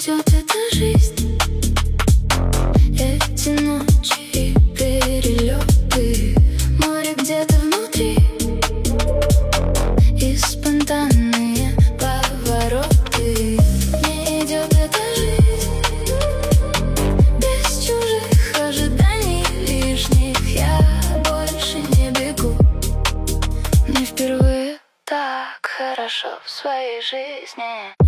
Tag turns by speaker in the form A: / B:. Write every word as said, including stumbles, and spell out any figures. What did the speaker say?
A: идет эта жизнь, эти ночи и перелеты, море где-то внутри и спонтанные повороты. Не идет эта жизнь без чужих ожиданий лишних. Я больше не бегу, мне впервые так хорошо в своей жизни.